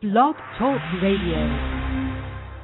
Blog Talk Radio.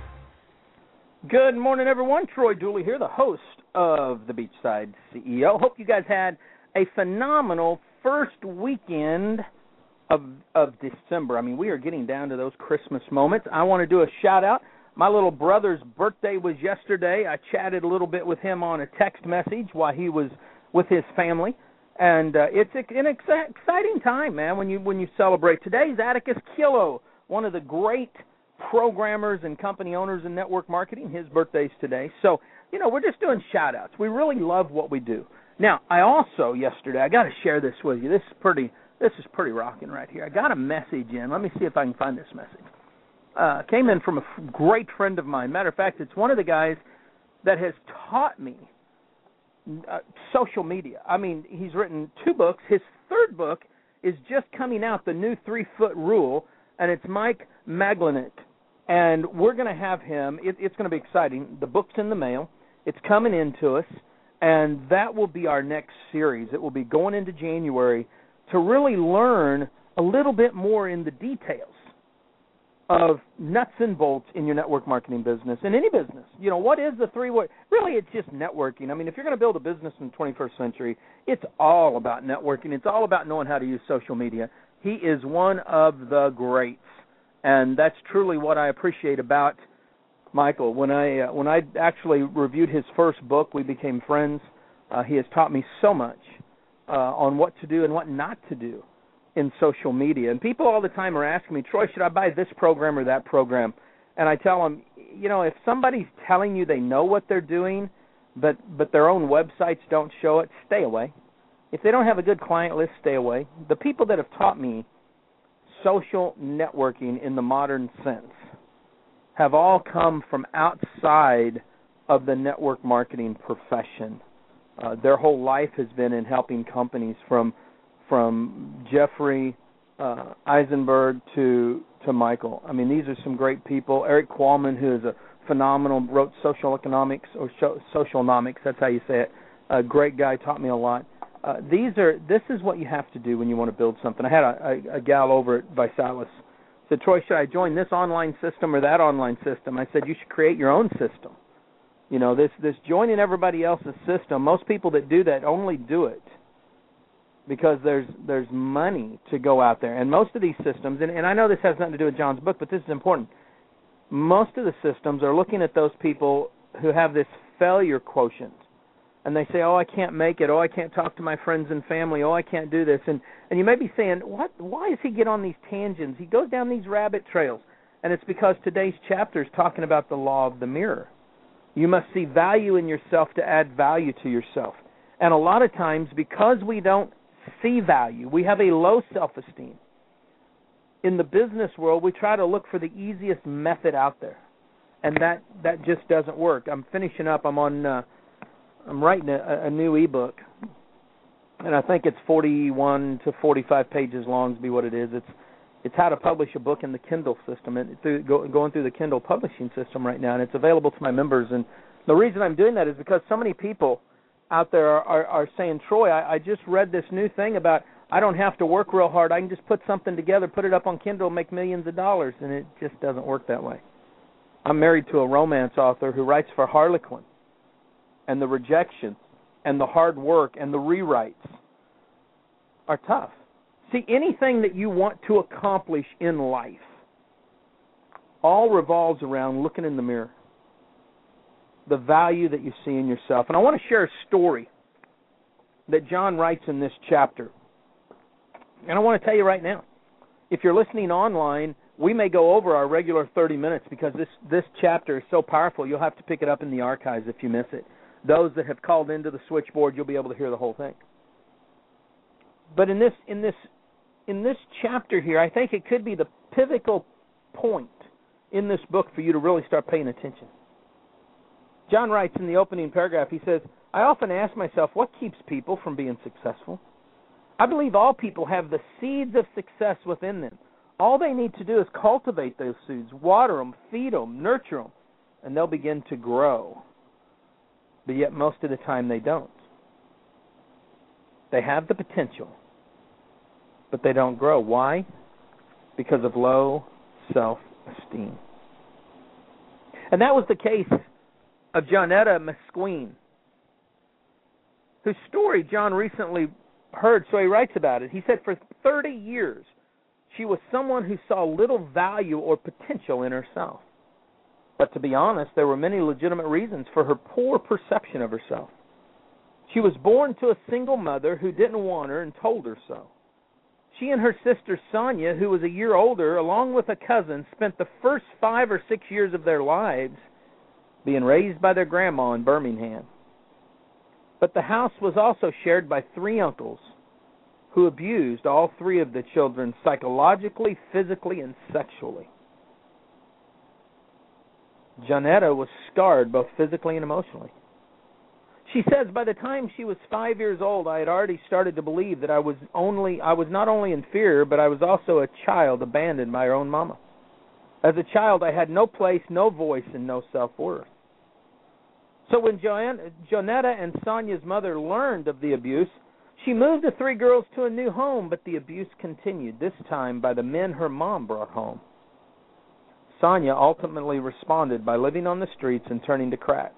Good morning, everyone. Troy Dooley here, the host of the Beachside CEO. Hope you guys had a phenomenal first weekend of December. I mean, we are getting down to those Christmas moments. I want to do a shout-out. My little brother's birthday was yesterday. I chatted a little bit with him on a text message while he was with his family. And it's an exciting time, man, when you celebrate. Today's Atticus Kilo, one of the great programmers and company owners in network marketing. His birthday's today. So, we're just doing shout-outs. We really love what we do. Now, I also, yesterday, I got to share this with you. This is pretty rocking right here. I got a message in. Let me see if I can find this message. Came in from a great friend of mine. Matter of fact, it's one of the guys that has taught me social media. I mean, he's written 2 books. His 3rd book is just coming out, The New 3-Foot Rule, and it's Mike Maglanik. And we're going to have him. It's going to be exciting. The book's in the mail. It's coming into us, and that will be our next series. It will be going into January to really learn a little bit more in the details of nuts and bolts in your network marketing business, in any business. What is the 3-way? Really, it's just networking. I mean, if you're going to build a business in the 21st century, it's all about networking. It's all about knowing how to use social media. He is one of the greats, and that's truly what I appreciate about Michael. When I actually reviewed his first book, we became friends. He has taught me so much on what to do and what not to do in social media. And people all the time are asking me, Troy, should I buy this program or that program? And I tell them, if somebody's telling you they know what they're doing, but their own websites don't show it, stay away. If they don't have a good client list, stay away. The people that have taught me social networking in the modern sense have all come from outside of the network marketing profession. Their whole life has been in helping companies from Jeffrey Eisenberg to Michael. I mean, these are some great people. Eric Qualman, who is a phenomenal, wrote Social Economics, or Socialnomics, that's how you say it. A great guy, taught me a lot. This is what you have to do when you want to build something. I had a gal over at Visalis said, Troy, should I join this online system or that online system? I said, you should create your own system. This joining everybody else's system, most people that do that only do it because there's money to go out there. And most of these systems, and I know this has nothing to do with John's book, but this is important. Most of the systems are looking at those people who have this failure quotient. And they say, I can't make it. I can't talk to my friends and family. I can't do this. And you may be saying, why does he get on these tangents? He goes down these rabbit trails. And it's because today's chapter is talking about the law of the mirror. You must see value in yourself to add value to yourself. And a lot of times, because we don't see value, we have a low self-esteem. In the business world, we try to look for the easiest method out there. And that just doesn't work. I'm finishing up. I'm writing a new ebook, and I think it's 41 to 45 pages long to be what it is. It's how to publish a book in the Kindle system, and going through the Kindle publishing system right now, and it's available to my members. And the reason I'm doing that is because so many people out there are saying, Troy, I just read this new thing about I don't have to work real hard. I can just put something together, put it up on Kindle, and make millions of dollars, and it just doesn't work that way. I'm married to a romance author who writes for Harlequin. And the rejections and the hard work and the rewrites are tough. See, anything that you want to accomplish in life all revolves around looking in the mirror, the value that you see in yourself. And I want to share a story that John writes in this chapter. And I want to tell you right now, if you're listening online, we may go over our regular 30 minutes because this chapter is so powerful, you'll have to pick it up in the archives if you miss it. Those that have called into the switchboard, you'll be able to hear the whole thing. But in this chapter here, I think it could be the pivotal point in this book for you to really start paying attention. John writes in the opening paragraph, he says, I often ask myself, what keeps people from being successful? I believe all people have the seeds of success within them. All they need to do is cultivate those seeds, water them, feed them, nurture them, and they'll begin to grow. But yet most of the time they don't. They have the potential, but they don't grow. Why? Because of low self-esteem. And that was the case of Johnetta Mesqueen, whose story John recently heard, so he writes about it. He said for 30 years, she was someone who saw little value or potential in herself. But to be honest, there were many legitimate reasons for her poor perception of herself. She was born to a single mother who didn't want her and told her so. She and her sister Sonia, who was a year older, along with a cousin, spent the first 5 or 6 years of their lives being raised by their grandma in Birmingham. But the house was also shared by 3 uncles who abused all 3 of the children psychologically, physically, and sexually. Johnetta was scarred both physically and emotionally. She says, by the time she was 5 years old, I had already started to believe that I was not only inferior, but I was also a child abandoned by her own mama. As a child, I had no place, no voice, and no self-worth. So when Johnetta and Sonia's mother learned of the abuse, she moved the 3 girls to a new home, but the abuse continued, this time by the men her mom brought home. Sonia ultimately responded by living on the streets and turning to crack.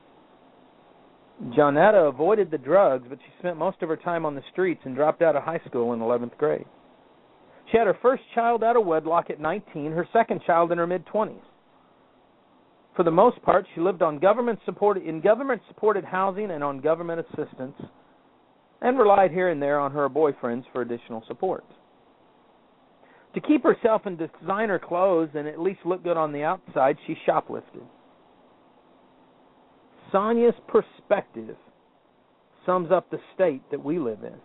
Johnetta avoided the drugs, but she spent most of her time on the streets and dropped out of high school in 11th grade. She had her first child out of wedlock at 19, her second child in her mid-20s. For the most part, she lived on government-supported housing and on government assistance, and relied here and there on her boyfriends for additional support. To keep herself in designer clothes and at least look good on the outside, she shoplifted. Sonia's perspective sums up the state that we live in.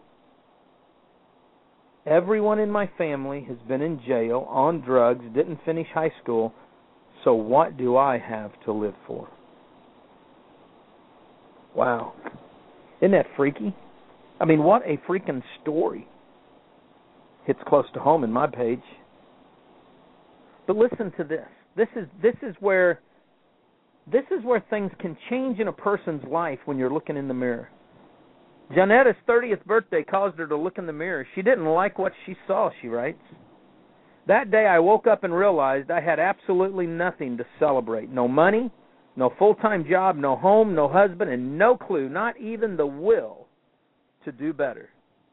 Everyone in my family has been in jail, on drugs, didn't finish high school, so what do I have to live for? Wow. Isn't that freaky? I mean, what a freaking story. Hits close to home in my page. But listen to this. This is where things can change in a person's life when you're looking in the mirror. Jonetta's 30th birthday caused her to look in the mirror. She didn't like what she saw, she writes. That day I woke up and realized I had absolutely nothing to celebrate. No money, no full-time job, no home, no husband, and no clue, not even the will to do better.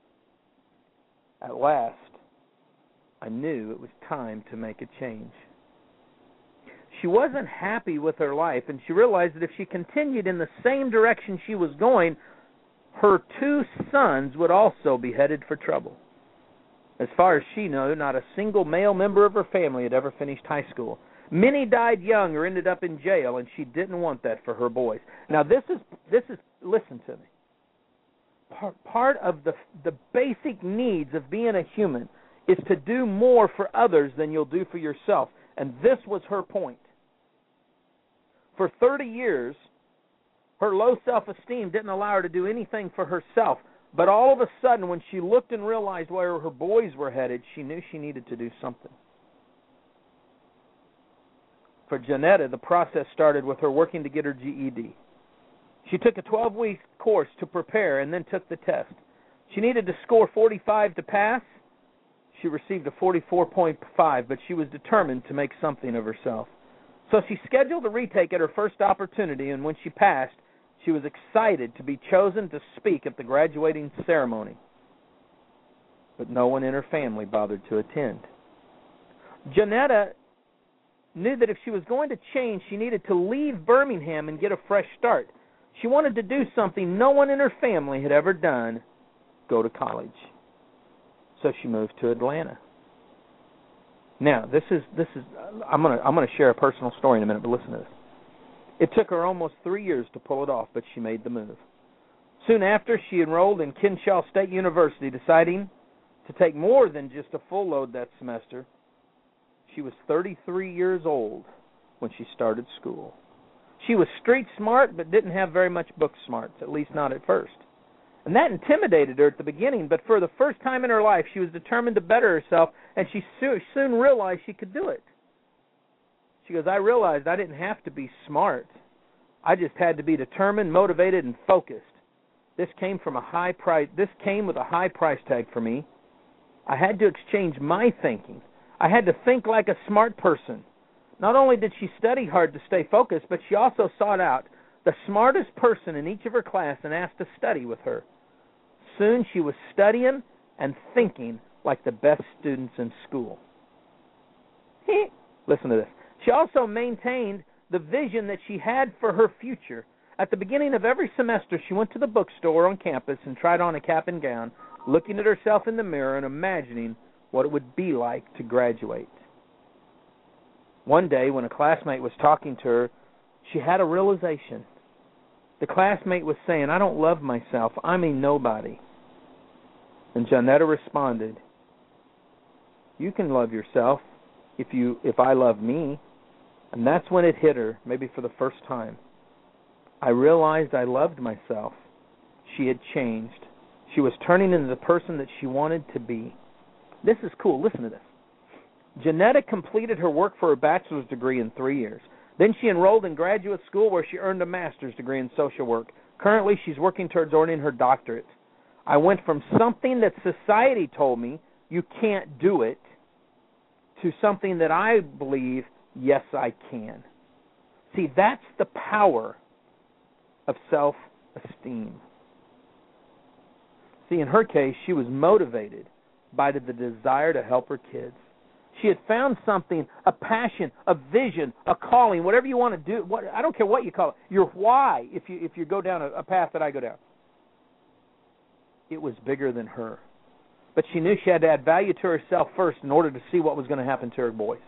At last, I knew it was time to make a change. She wasn't happy with her life, and she realized that if she continued in the same direction she was going, her 2 sons would also be headed for trouble. As far as she knew, not a single male member of her family had ever finished high school. Many died young or ended up in jail, and she didn't want that for her boys. Now, this is listen to me. Part of the basic needs of being a human is to do more for others than you'll do for yourself. And this was her point. For 30 years, her low self-esteem didn't allow her to do anything for herself. But all of a sudden, when she looked and realized where her boys were headed, she knew she needed to do something. For Johnetta, the process started with her working to get her GED. She took a 12-week course to prepare and then took the test. She needed to score 45 to pass. She received a 44.5, but she was determined to make something of herself. So she scheduled a retake at her first opportunity, and when she passed, she was excited to be chosen to speak at the graduating ceremony. But no one in her family bothered to attend. Johnetta knew that if she was going to change, she needed to leave Birmingham and get a fresh start. She wanted to do something no one in her family had ever done, go to college. So she moved to Atlanta. Now, this is I'm going to share a personal story in a minute, but listen to this. It took her almost 3 years to pull it off, but she made the move. Soon after, she enrolled in Kennesaw State University, deciding to take more than just a full load that semester. She was 33 years old when she started school. She was street smart, but didn't have very much book smarts, at least not at first. And that intimidated her at the beginning, but for the first time in her life, she was determined to better herself, and she soon realized she could do it. She goes, I realized I didn't have to be smart. I just had to be determined, motivated, and focused. This came with a high price tag for me. I had to exchange my thinking. I had to think like a smart person. Not only did she study hard to stay focused, but she also sought out the smartest person in each of her class and asked to study with her. Soon she was studying and thinking like the best students in school. Listen to this. She also maintained the vision that she had for her future. At the beginning of every semester, she went to the bookstore on campus and tried on a cap and gown, looking at herself in the mirror and imagining what it would be like to graduate. One day, when a classmate was talking to her, she had a realization. The classmate was saying, "I don't love myself. I'm a nobody." And Jonetta responded, "You can love yourself if I love me." And that's when it hit her, maybe for the first time. I realized I loved myself. She had changed. She was turning into the person that she wanted to be. This is cool. Listen to this. Jonetta completed her work for her bachelor's degree in 3 years. Then she enrolled in graduate school where she earned a master's degree in social work. Currently, she's working towards earning her doctorate. I went from something that society told me, you can't do it, to something that I believe, yes, I can. See, that's the power of self-esteem. See, in her case, she was motivated by the desire to help her kids. She had found something, a passion, a vision, a calling, whatever you want to do. I don't care what you call it. Your why, if you go down a path that I go down. It was bigger than her. But she knew she had to add value to herself first in order to see what was going to happen to her boys.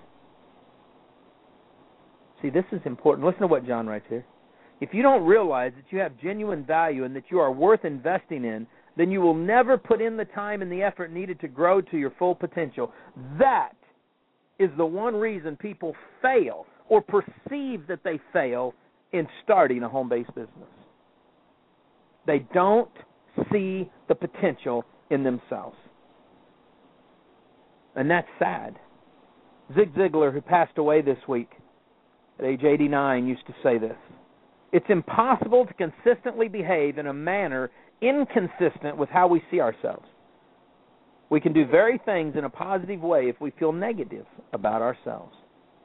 See, this is important. Listen to what John writes here. If you don't realize that you have genuine value and that you are worth investing in, then you will never put in the time and the effort needed to grow to your full potential. That is the one reason people fail or perceive that they fail in starting a home-based business. They don't see the potential in themselves. And that's sad. Zig Ziglar, who passed away this week at age 89, used to say this: "It's impossible to consistently behave in a manner inconsistent with how we see ourselves. We can do very things in a positive way if we feel negative about ourselves."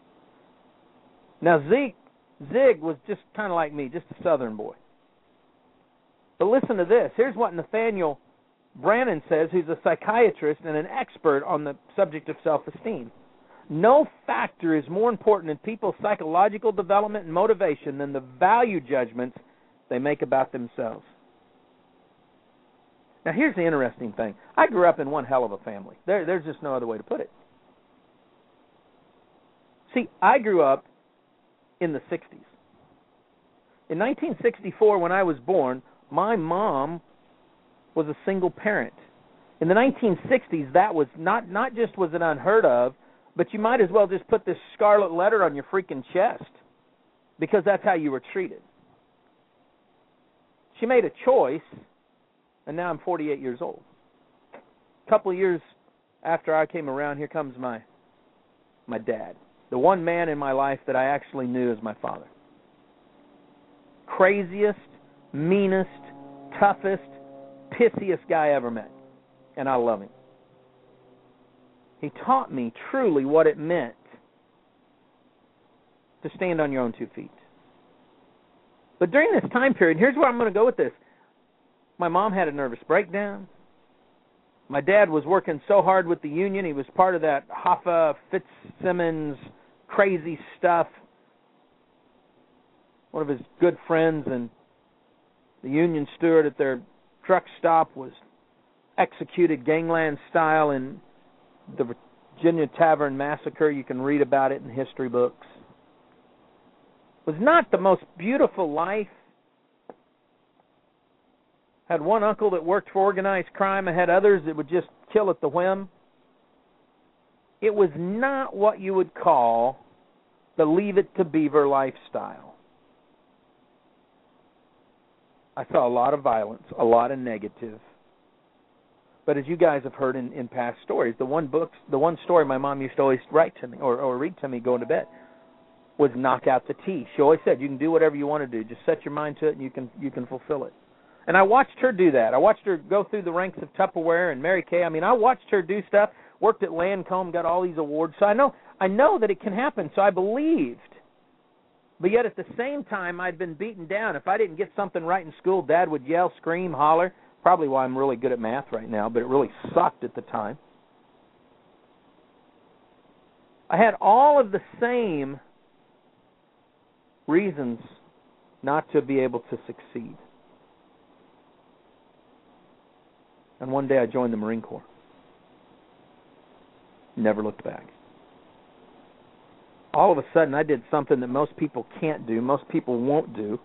Now, Zig was just kind of like me, just a southern boy. But listen to this. Here's what Nathaniel Brannon says, who's a psychiatrist and an expert on the subject of self-esteem. "No factor is more important in people's psychological development and motivation than the value judgments they make about themselves." Now, here's the interesting thing. I grew up in one hell of a family. There's just no other way to put it. See, I grew up in the 60s. In 1964, when I was born, my mom was a single parent. In the 1960s, that was not just was it unheard of, but you might as well just put this scarlet letter on your freaking chest, because that's how you were treated. She made a choice, and now I'm 48 years old. A couple of years after I came around, here comes my dad, the one man in my life that I actually knew as my father. Craziest, meanest, toughest, pissiest guy I ever met, and I love him. He taught me truly what it meant to stand on your own 2 feet. But during this time period, here's where I'm going to go with this. My mom had a nervous breakdown. My dad was working so hard with the union. He was part of that Hoffa Fitzsimmons crazy stuff. One of his good friends and the union steward at their truck stop was executed gangland style in the Virginia Tavern Massacre. You can read about it in history books. It was not the most beautiful life. Had one uncle that worked for organized crime. I had others that would just kill at the whim. It was not what you would call the Leave It to Beaver lifestyle. I saw a lot of violence, a lot of negative. But as you guys have heard in past stories, the one story my mom used to always write to me or read to me going to bed was knock out the T. She always said, you can do whatever you want to do. Just set your mind to it and you can fulfill it. And I watched her do that. I watched her go through the ranks of Tupperware and Mary Kay. I mean, I watched her do stuff worked at Lancome, got all these awards. So I know that it can happen. So I believed. But yet at the same time, I'd been beaten down. If I didn't get something right in school, Dad would yell, scream, holler. Probably why I'm really good at math right now, but it really sucked at the time. I had all of the same reasons not to be able to succeed. And one day I joined the Marine Corps. Never looked back. All of a sudden I did something that most people can't do, most people won't do.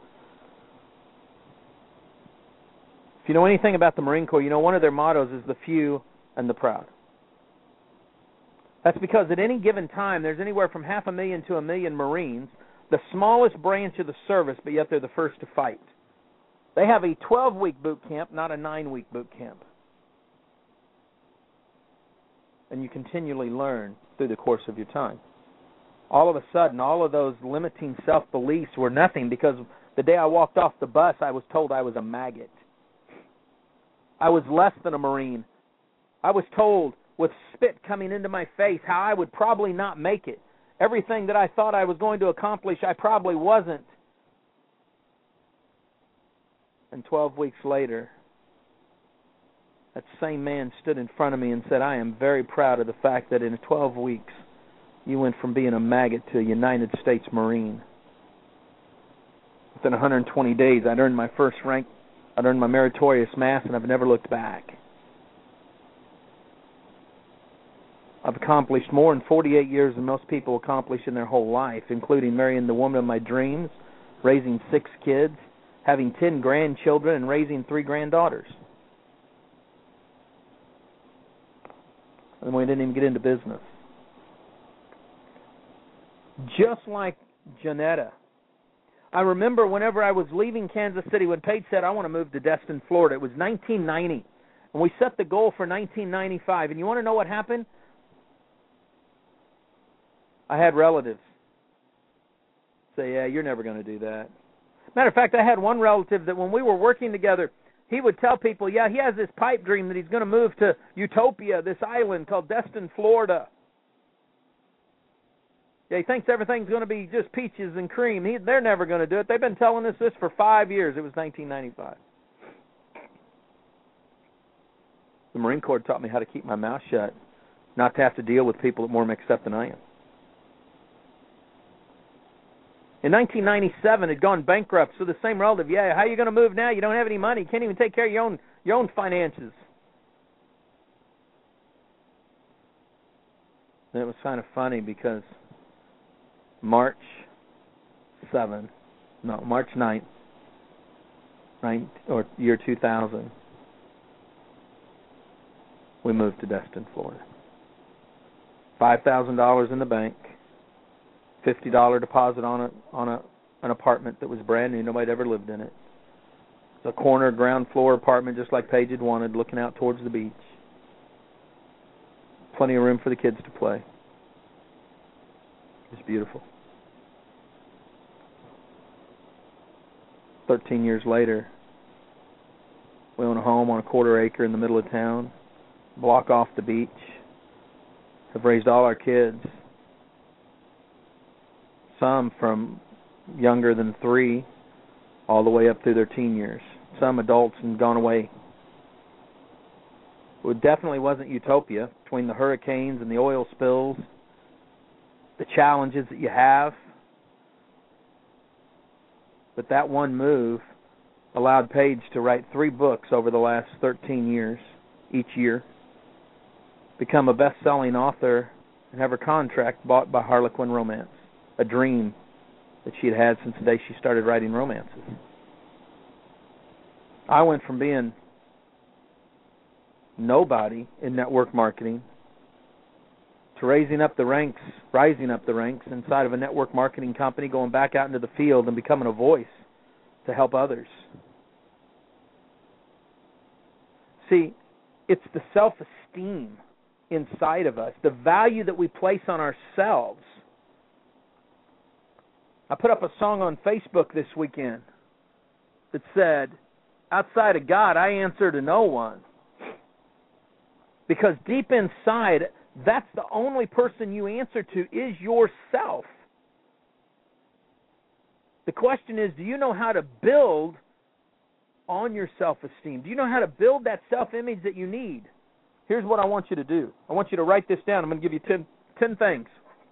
If you know anything about the Marine Corps, you know one of their mottos is the few and the proud. That's because at any given time there's anywhere from 500,000 to 1 million Marines, the smallest branch of the service, but yet they're the first to fight. They have a 12-week boot camp, not a 9-week boot camp. And you continually learn through the course of your time. All of a sudden, all of those limiting self-beliefs were nothing because the day I walked off the bus, I was told I was a maggot. I was less than a Marine. I was told with spit coming into my face how I would probably not make it. Everything that I thought I was going to accomplish, I probably wasn't. And 12 weeks later, that same man stood in front of me and said, I am very proud of the fact that in 12 weeks, you went from being a maggot to a United States Marine. Within 120 days, I'd earned my first rank, I'd earned my meritorious mass, and I've never looked back. I've accomplished more in 48 years than most people accomplish in their whole life, including marrying the woman of my dreams, raising 6 kids, having 10 grandchildren, and raising 3 granddaughters. And we didn't even get into business. Just like Janetta. I remember whenever I was leaving Kansas City when Paige said, I want to move to Destin, Florida. It was 1990. And we set the goal for 1995. And you want to know what happened? I had relatives say, yeah, you're never going to do that. Matter of fact, I had one relative that when we were working together, he would tell people, yeah, he has this pipe dream that he's going to move to Utopia, this island called Destin, Florida. Yeah, he thinks everything's going to be just peaches and cream. They're never going to do it. They've been telling us this for 5 years. It was 1995. The Marine Corps taught me how to keep my mouth shut, not to have to deal with people that are more mixed up than I am. In 1997, it had gone bankrupt, so the same relative, yeah, how are you going to move now? You don't have any money. You can't even take care of your own finances. And it was kind of funny because March 9th, or year 2000, we moved to Destin, Florida. $5,000 in the bank. $50 deposit on an apartment that was brand new. Nobody had ever lived in it. It's a corner ground floor apartment just like Paige had wanted, looking out towards the beach. Plenty of room for the kids to play. It was beautiful. 13 years later, we own a home on a quarter acre in the middle of town, block off the beach. Have raised all our kids. Some from younger than 3 all the way up through their teen years. Some adults and gone away. It definitely wasn't Utopia between the hurricanes and the oil spills, the challenges that you have. But that one move allowed Paige to write 3 books over the last 13 years, each year, become a best-selling author, and have her contract bought by Harlequin Romance. A dream that she had had since the day she started writing romances. I went from being nobody in network marketing to rising up the ranks inside of a network marketing company, going back out into the field and becoming a voice to help others. See, it's the self-esteem inside of us, the value that we place on ourselves. I put up a song on Facebook this weekend that said, outside of God, I answer to no one. Because deep inside, That's the only person you answer to is yourself. The question is, do you know how to build on your self-esteem? Do you know how to build that self-image that you need? Here's what I want you to do. I want you to write this down. I'm going to give you 10 things.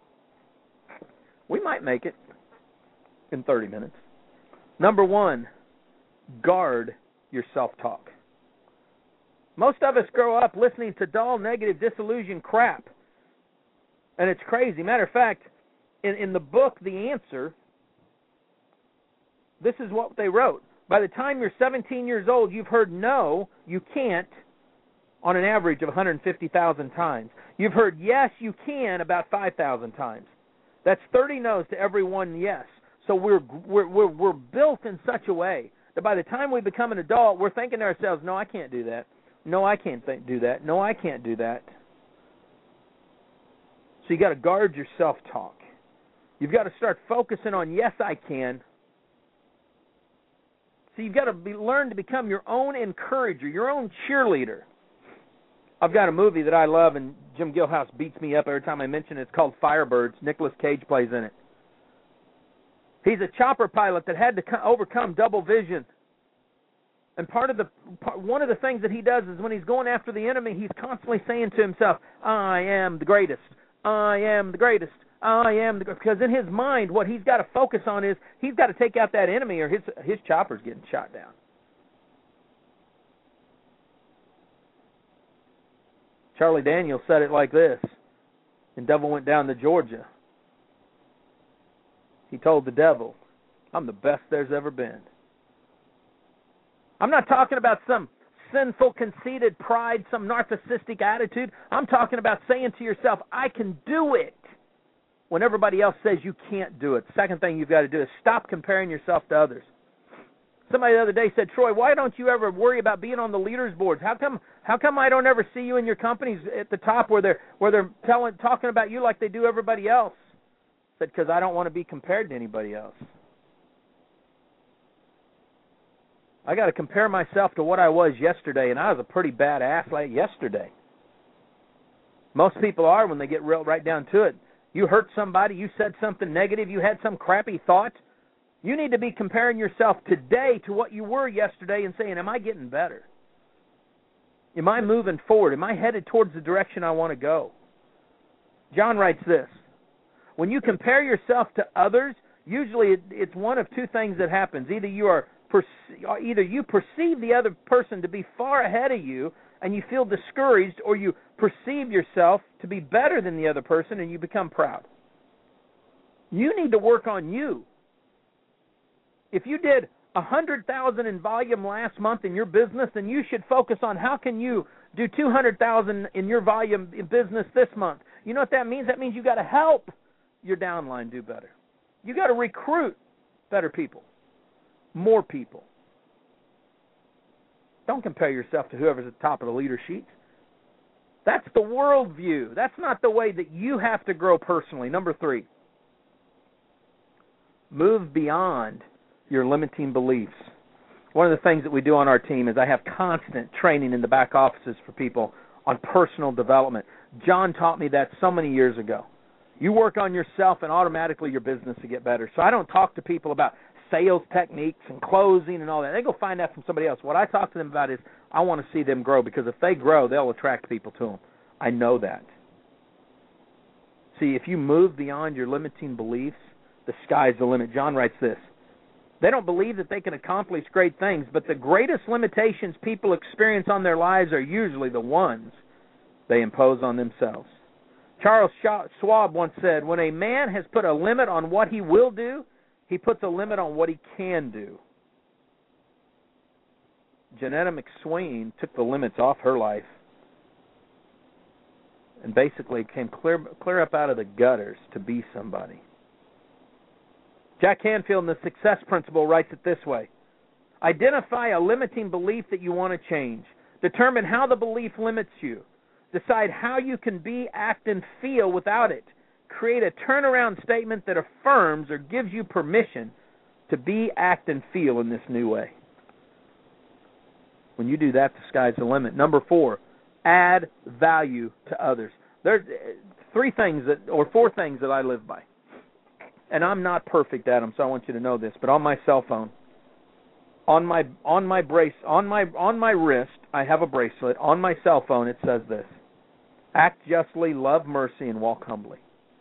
We might make it in 30 minutes. Number 1, guard your self-talk. Most of us grow up listening to dull, negative, disillusioned crap. And it's crazy. Matter of fact, in the book, The Answer, this is what they wrote. By the time you're 17 years old, you've heard no, you can't, on an average of 150,000 times. You've heard yes, you can about 5,000 times. That's 30 no's to every one yes. So we're built in such a way that by the time we become an adult, we're thinking to ourselves, no, I can't do that. No, I can't do that. No, I can't do that. So you got to guard your self-talk. You've got to start focusing on yes, I can. So you've got to learn to become your own encourager, your own cheerleader. I've got a movie that I love, and Jim Gilhouse beats me up every time I mention it. It's called Firebirds. Nicolas Cage plays in it. He's a chopper pilot that had to overcome double vision. And one of the things that he does is when he's going after the enemy, he's constantly saying to himself, I am the greatest. I am the greatest. I am the greatest. Because in his mind, what he's got to focus on is he's got to take out that enemy or his chopper's getting shot down. Charlie Daniels said it like this in Devil Went Down to Georgia. He told the devil, I'm the best there's ever been. I'm not talking about some sinful, conceited pride, some narcissistic attitude. I'm talking about saying to yourself, I can do it, when everybody else says you can't do it. Second thing you've got to do is stop comparing yourself to others. Somebody the other day said, Troy, why don't you ever worry about being on the leaders boards? How come I don't ever see you in your companies at the top where they're talking about you like they do everybody else? I said, because I don't want to be compared to anybody else. I got to compare myself to what I was yesterday, and I was a pretty bad athlete yesterday. Most people are when they get right down to it. You hurt somebody, you said something negative, you had some crappy thought. You need to be comparing yourself today to what you were yesterday and saying, am I getting better? Am I moving forward? Am I headed towards the direction I want to go? John writes this, when you compare yourself to others, usually it's one of two things that happens. Either you perceive the other person to be far ahead of you and you feel discouraged, or you perceive yourself to be better than the other person and you become proud. You need to work on you. If you did 100,000 in volume last month in your business, then you should focus on how can you do 200,000 in your volume in business this month. You know what that means? That means you got to help your downline do better. You got to recruit better people, more people. Don't compare yourself to whoever's at the top of the leader sheet. That's the world view. That's not the way that you have to grow personally. Number 3, move beyond your limiting beliefs. One of the things that we do on our team is I have constant training in the back offices for people on personal development. John taught me that so many years ago. You work on yourself and automatically your business will get better. So I don't talk to people about sales techniques and closing and all that. They go find that from somebody else. What I talk to them about is I want to see them grow, because if they grow, they'll attract people to them. I know that. See, if you move beyond your limiting beliefs, the sky's the limit. John writes this. They don't believe that they can accomplish great things, but the greatest limitations people experience on their lives are usually the ones they impose on themselves. Charles Schwab once said, when a man has put a limit on what he will do, he puts a limit on what he can do. Janetta McSween took the limits off her life and basically came clear up out of the gutters to be somebody. Jack Canfield in The Success Principle writes it this way. Identify a limiting belief that you want to change. Determine how the belief limits you. Decide how you can be, act, and feel without it. Create a turnaround statement that affirms or gives you permission to be, act, and feel in this new way. When you do that, the sky's the limit. Number 4, add value to others. There's four things that I live by. And I'm not perfect, Adam, so I want you to know this, but on my cell phone, on my wrist, I have a bracelet. On my cell phone, it says this: act justly, love mercy, and walk humbly.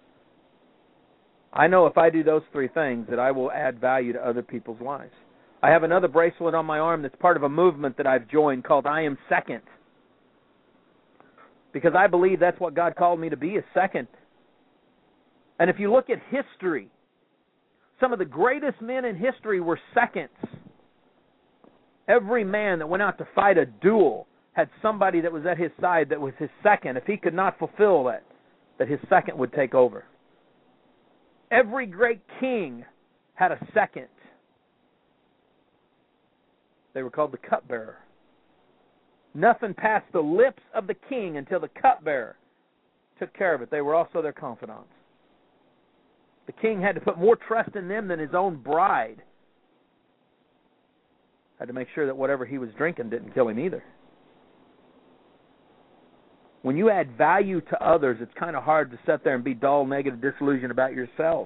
I know if I do those three things that I will add value to other people's lives. I have another bracelet on my arm that's part of a movement that I've joined called I Am Second. Because I believe that's what God called me to be, is second. And if you look at history, some of the greatest men in history were seconds. Every man that went out to fight a duel had somebody that was at his side that was his second. If he could not fulfill that his second would take over. Every great king had a second. They were called the cupbearer. Nothing passed the lips of the king until the cupbearer took care of it. They were also their confidants. The king had to put more trust in them than his own bride. Had to make sure that whatever he was drinking didn't kill him either. When you add value to others, it's kind of hard to sit there and be dull, negative, disillusioned about yourself.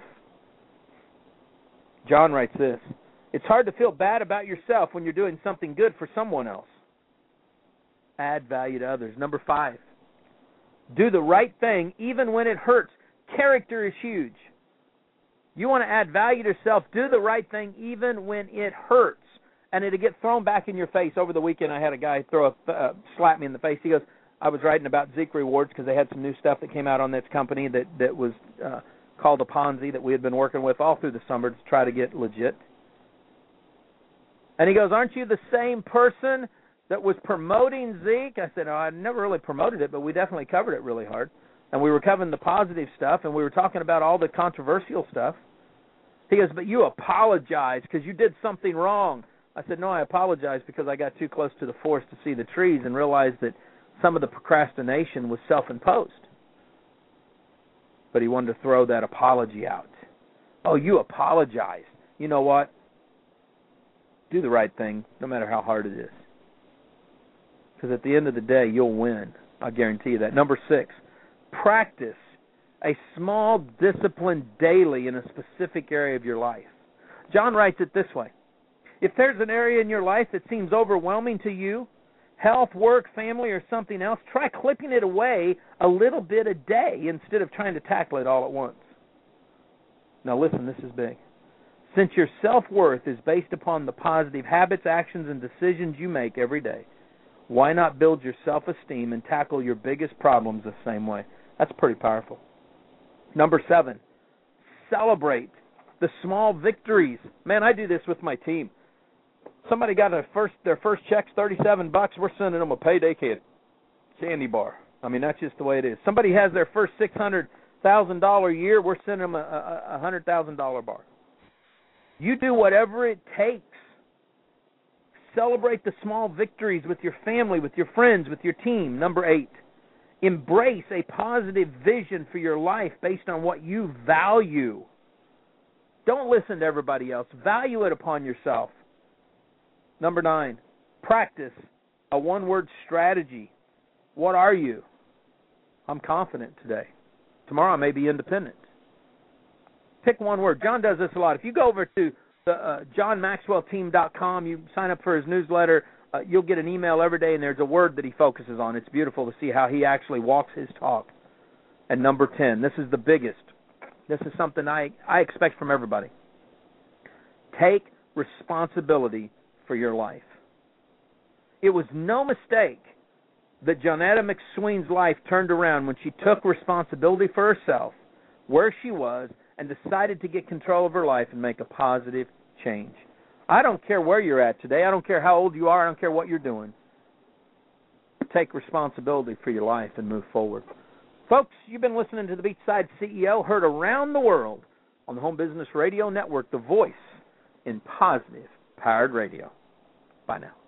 John writes this: it's hard to feel bad about yourself when you're doing something good for someone else. Add value to others. Number 5, do the right thing even when it hurts. Character is huge. You want to add value to yourself, do the right thing even when it hurts. And it'll get thrown back in your face. Over the weekend, I had a guy slap me in the face. He goes, I was writing about Zeek Rewards because they had some new stuff that came out on this company that was called a Ponzi that we had been working with all through the summer to try to get legit. And he goes, aren't you the same person that was promoting Zeek? I said, no, I never really promoted it, but we definitely covered it really hard. And we were covering the positive stuff, and we were talking about all the controversial stuff. He goes, but you apologized because you did something wrong. I said, no, I apologized because I got too close to the forest to see the trees and realized that some of the procrastination was self-imposed. But he wanted to throw that apology out. Oh, you apologized. You know what? Do the right thing, no matter how hard it is. Because at the end of the day, you'll win. I guarantee you that. Number 6, practice a small discipline daily in a specific area of your life. John writes it this way: if there's an area in your life that seems overwhelming to you, health, work, family, or something else, try clipping it away a little bit a day instead of trying to tackle it all at once. Now listen, this is big. Since your self-worth is based upon the positive habits, actions, and decisions you make every day, why not build your self-esteem and tackle your biggest problems the same way? That's pretty powerful. Number 7, celebrate the small victories. Man, I do this with my team. Somebody got their first check's $37. We're sending them a payday candy bar. I mean, that's just the way it is. Somebody has their first $600,000 year. We're sending them a $100,000 bar. You do whatever it takes. Celebrate the small victories with your family, with your friends, with your team. Number 8, embrace a positive vision for your life based on what you value. Don't listen to everybody else. Value it upon yourself. Number 9, practice a one-word strategy. What are you? I'm confident today. Tomorrow I may be independent. Pick one word. John does this a lot. If you go over to the johnmaxwellteam.com, you sign up for his newsletter, you'll get an email every day, and there's a word that he focuses on. It's beautiful to see how he actually walks his talk. And number 10, this is the biggest. This is something I expect from everybody. Take responsibility for your life. It was no mistake that Jonetta McSween's life turned around when she took responsibility for herself, where she was, and decided to get control of her life and make a positive change. I don't care where you're at today. I don't care how old you are. I don't care what you're doing. Take responsibility for your life and move forward. Folks, you've been listening to the Beachside CEO, heard around the world on the Home Business Radio Network, the voice in positive powered radio. Bye now.